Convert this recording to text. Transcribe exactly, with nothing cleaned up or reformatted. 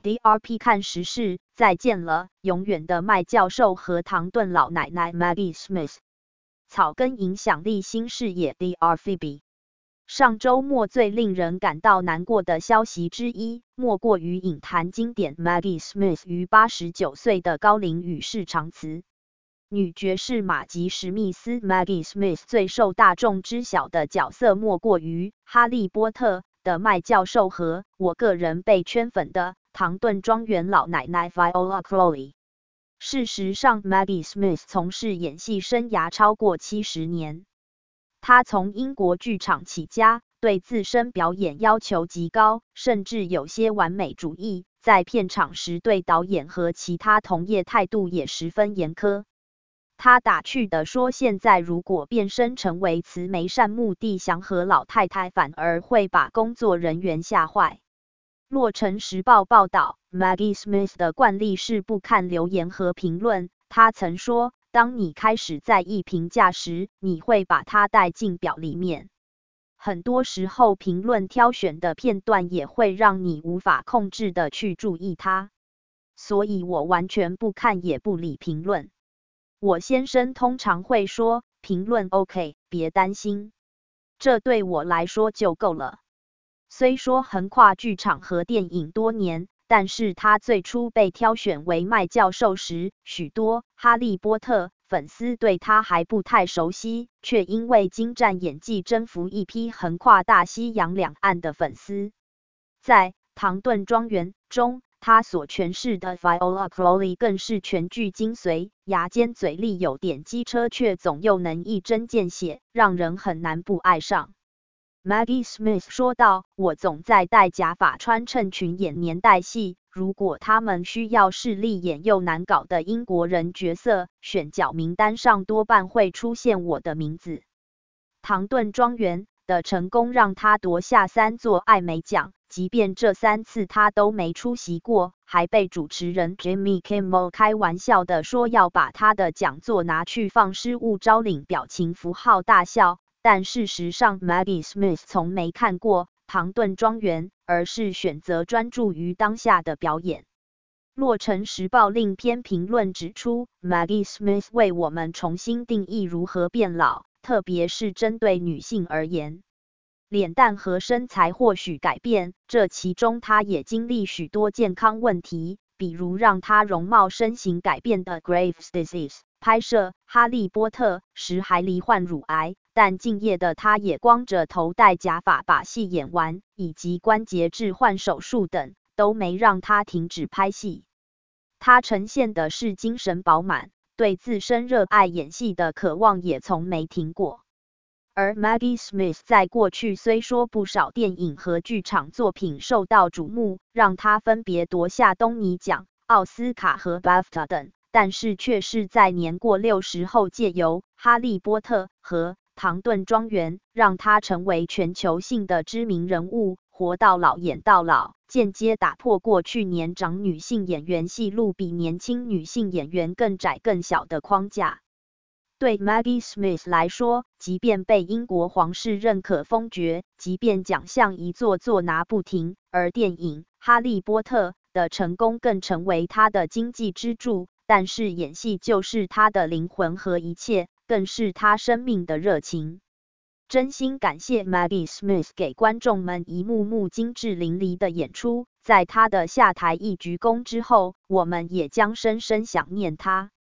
D R P 看时事，再见了，永远的麦教授和唐顿老奶奶 Maggie Smith。草根影响力新视野 D R Phoebe。上周末最令人感到难过的消息之一，莫过于影坛经典 Maggie Smith 于八十九岁的高龄与世长辞。女爵士玛吉史密斯 Maggie Smith 最受大众知晓的角色莫过于《哈利波特》的麦教授和我个人被圈粉的唐顿庄园老奶奶 Viola Crowley。事实上 Maggie Smith 从事演戏生涯超过七十年。她从英国剧场起家，对自身表演要求极高，甚至有些完美主义，在片场时对导演和其他同业态度也十分严苛。他打趣地说，现在如果变身成为慈眉善目地祥和老太太，反而会把工作人员吓坏。洛城时报报道 ，Maggie Smith 的惯例是不看留言和评论。他曾说，当你开始在意评价时，你会把它带进表里面。很多时候，评论挑选的片段也会让你无法控制的去注意它。所以我完全不看也不理评论。我先生通常会说，评论 OK， 别担心。这对我来说就够了。虽说横跨剧场和电影多年，但是他最初被挑选为麦教授时，许多哈利波特粉丝对他还不太熟悉，却因为精湛演技征服一批横跨大西洋两岸的粉丝。在唐顿庄园中，他所诠释的 Viola Crowley 更是全剧精髓，牙尖嘴利有点机车，却总又能一针见血，让人很难不爱上。Maggie Smith 说道，我总在戴假发穿衬裙演年代戏，如果他们需要势利眼又难搞的英国人角色，选角名单上多半会出现我的名字。唐顿庄园的成功让他夺下三座艾美奖，即便这三次他都没出席过，还被主持人 Jimmy Kimmel 开玩笑的说要把他的讲座拿去放失物招领表情符号大笑。但事实上 Maggie Smith 从没看过唐顿庄园，而是选择专注于当下的表演。洛城时报另篇评论指出， Maggie Smith 为我们重新定义如何变老，特别是针对女性而言。脸蛋和身材或许改变，这其中她也经历许多健康问题，比如让她容貌身形改变的 Graves' disease。拍摄《哈利波特》时还罹患乳癌，但敬业的她也光着头戴假发把戏演完，以及关节置换手术等，都没让她停止拍戏。她呈现的是精神饱满，对自身热爱演戏的渴望也从没停过。而 Maggie Smith 在过去虽说不少电影和剧场作品受到瞩目，让她分别夺下东尼奖、奥斯卡和 BAFTA 等，但是却是在年过六十后借由《哈利波特》和《唐顿庄园》让她成为全球性的知名人物，活到老演到老，间接打破过去年长女性演员戏路比年轻女性演员更窄更小的框架。对 Maggie Smith 来说，即便被英国皇室认可封爵，即便奖项一座座拿不停，而电影《哈利波特》的成功更成为她的经济支柱，但是演戏就是她的灵魂和一切，更是她生命的热情。真心感谢 Maggie Smith 给观众们一幕幕精致淋漓的演出，在她的下台一鞠躬之后，我们也将深深想念她。